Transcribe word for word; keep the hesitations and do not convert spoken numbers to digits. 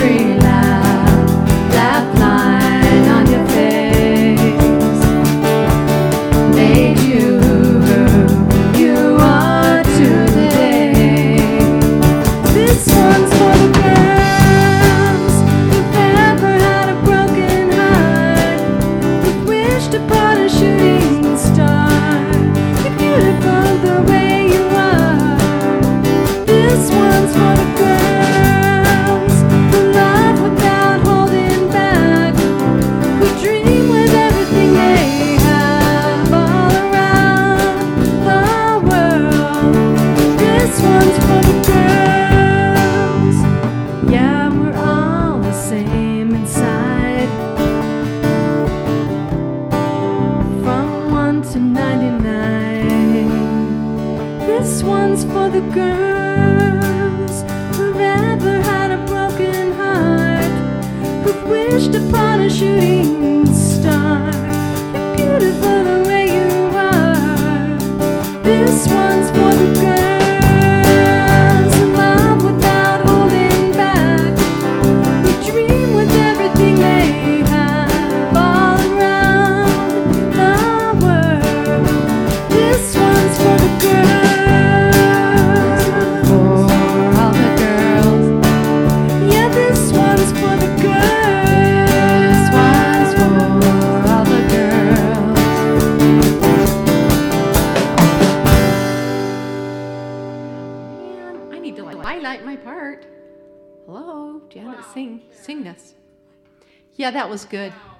every laugh, laugh line on your face made you who you are today. This one's for the girls who've ever had a broken heart, who've wished upon a shooting star. You're beautiful the way you are. This one's for the girls who love without holding back, who dream with everything they have all around the world. This one's for the girls. Yeah, we're all the same inside. From one to ninety-nine. This one's for the girls who've ever had a broken heart, who've wished upon a shooting star. You're beautiful the way you are. This one's for the girls who love without holding back, who dream with everything they have all around the world. This one's for the girls, for all the girls. Yeah, this one's for the girls. This one's for all the girls. Man, I need to like highlight my part. Hello, Janet, sing, sing this. Yeah, that was good.